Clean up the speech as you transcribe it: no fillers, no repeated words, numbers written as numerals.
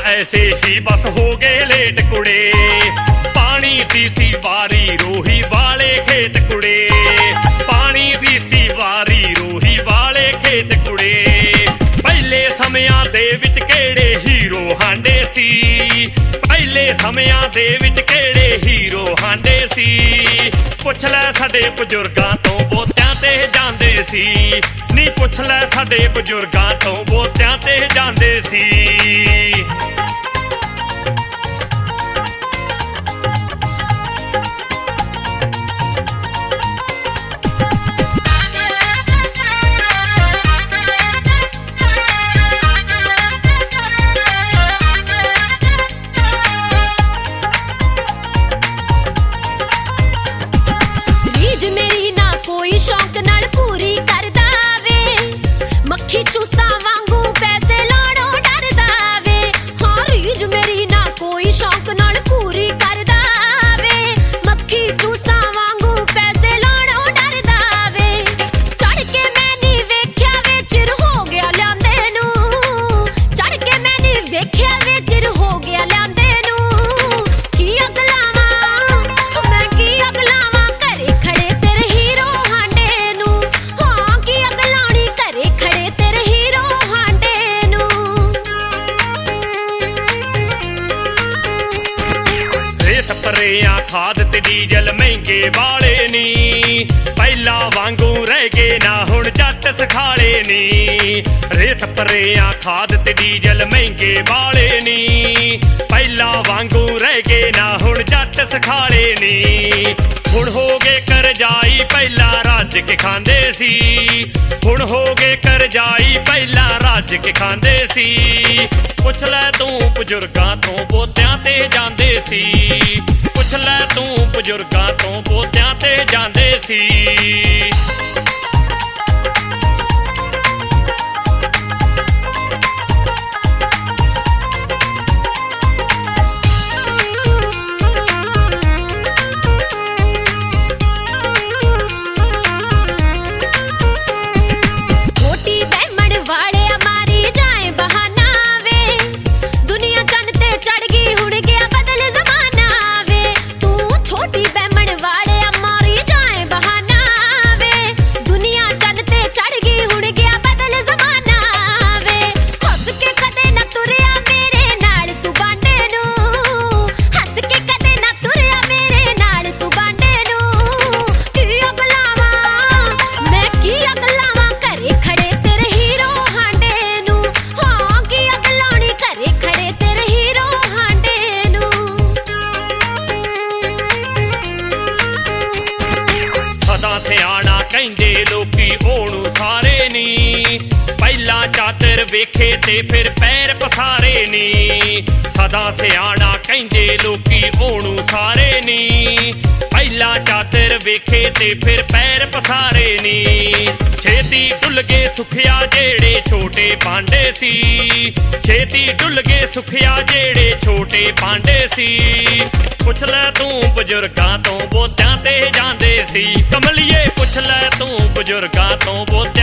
ऐसे ही बस हो गए लेट कुड़े। पानी दी सी वारी रोही वाले खेत कुड़े, पानी दी सी वारी रोही वाले खेत कुड़े। पहले समयां दे विच केड़े हीरो हांडे सी, पहले समयां दे विच केड़े हीरो हांडे सी। पुछ लै साडे बजुर्गां तो बोत्यां ते जांदे सी, नी पुछ लै साडे बजुर्गां तो बोत्यां ते जांदे सी। स्प्रेयां खाद ते डीजल महंगे वाले नी, पहला वांगू रह गए ना हुण जट सखाले नी। रे स्प्रेयां खाद ते डीजल महंगे वाले नी, पहला वांगू रह गए ना हुण जट सखाले नी। हुण हो गए करजाई पहला रज के खांदे सी, हुण हो गए करजाई पहला रज के खांदे सी। पुछ लै तू बजुर्गां तो बोत्यां ते जांदे सी, पुछ लै तू बजुर्गां तो बोत्यां ते जांदे सी। कहंदे लोकी ओनू सारे नी, पहला चादर वेखे ते फिर पैर पसारे नी। सदा सियाणा कहंदे लोकी ओनू सारे नी, पहला चादर वेखे ते फिर पैर पसारे नी। छेती डुल गए सुखिया जेड़े छोटे पांडे सी, छेती डुल गए सुखिया जेड़े छोटे पांडे सी। पुछ लै तू बजुर्गां तो बोत्यां ते जांदे सी, कमलिए पुछ लै तू बजुर्गां तो बोत्यां